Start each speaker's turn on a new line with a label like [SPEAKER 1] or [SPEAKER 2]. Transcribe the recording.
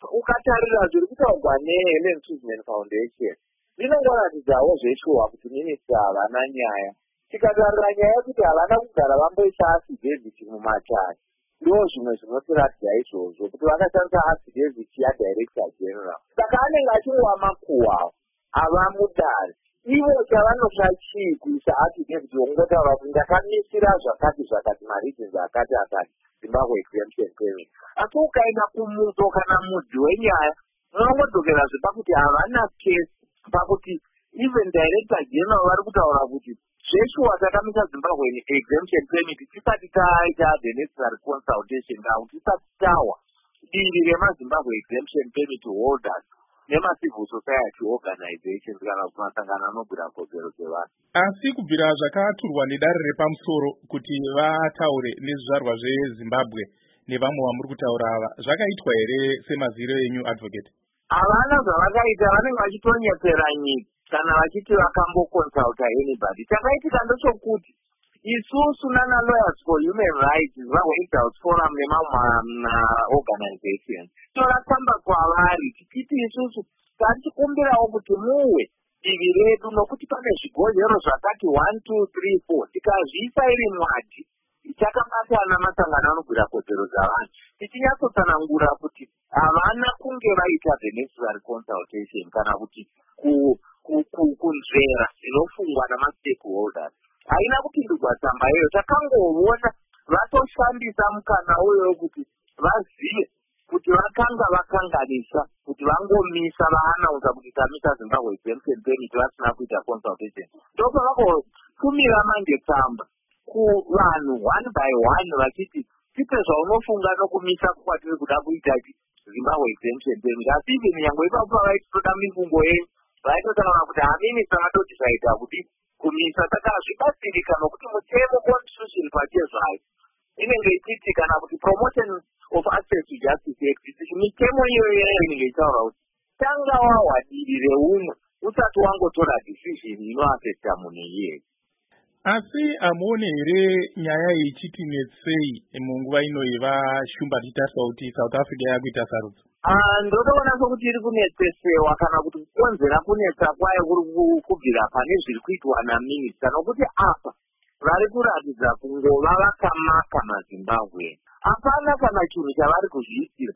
[SPEAKER 1] ukatarira zviri kutaurwa neHelen Suzman Foundation zvinongoratidzawo zveshuwa kuti minista havana nyaya. Tikatarira nyaya yekuti havana kugara vamboisa affidavit mumatare, ndo zvimwe zvinotiratidza izvozvo kuti vakashandisa affidavit yaDirector General. Saka anenge achingova makuhwa avamudare ivo chavanoda chii kuisa affidavit yongotaura kuti ndakamisira zvakati mareasons akati Zimbabwe Exemption Permit. Asi ukaenda kumuto kana mudzi wenyaya unongodzokera zvepakuti havana case pakuti even Director General vari kutaura kuti zveshuwa takamisa Zimbabwe Exemption Permit tisati taita the necessary consultation now tisati tawa dindi remaZimbabwe Exemption Permit holders nema-civil society organizations kana kuti masangano anogwira kodzero dzevanhu.
[SPEAKER 2] Asi kubvira zvakaturwa nedare repamusoro kuti vataure nezvizvarwa zveZimbabwe nevamwe vamuri kutaura ava, zvakaitwa here semaziro enyu advocate?
[SPEAKER 1] Havana zvavakaita, vanenge vachitonyepera nyika kana vachiti vakamboconsulta anybody. Chakaitika ndechokuti isusu nana Lawyers for Human Rights, Zimbabwe Exiles Forum nemamwe organizations toratamba kwavari tichiti isusu tatikumbirawo kuti muwe divi redu nokuti pane zvigodzero zvakati 1 2 3 4 tikazviisa iri mwati takabatana masangano anogwira kodzero dzavanhu tichinyatsotsanangura kuti havana kunge vaita the necessary consultation kana kuti kunzvera zvinofungwa namastakeholders. Haina kupindurwa tsamba iyoyo. Takangoona vatoshandisa mukana uyo kuti vazive kuti vakanga vakanganisa kuti vangomisa vaanauza kuti tamisa Zimbabwe Exemption Permit vasina kuita consultation. Ndopavakofumira manje tsamba kuvanhu one by one vachiti tipe zvaunofunga nokumisa kwatiri kuda kuita Zimbabwe Exemption Permit. Asi even nyange ipapo pavaitoda mifungo yenyu vaitotaura kuti haminisa vatoti zvaita kuti kumisa. Saka zvibatsirika nokuti mutemo constitution pachezvayo inenge ichiti kana kuti promotion of access to justice act mitemo iyoyo inenge ichitaura kuti tanga wahwa diri reumwe usati wangotora decision inoafecta munhu iyeye.
[SPEAKER 2] Asi amuone here nyaya ichiti netsei munguva ino yevashumba titarisa kuti South Africa yakuita sarudzo?
[SPEAKER 1] Ndotoona sokuti iri kunetsesewa kana kuti kukonzera kunetsa kwayo kuri kubvira pane zviri kuitwa naminista, nokuti apa vari kuratidza kungova vakamaka maZimbabwe. Hapana kana chinhu chavari kuzviitira.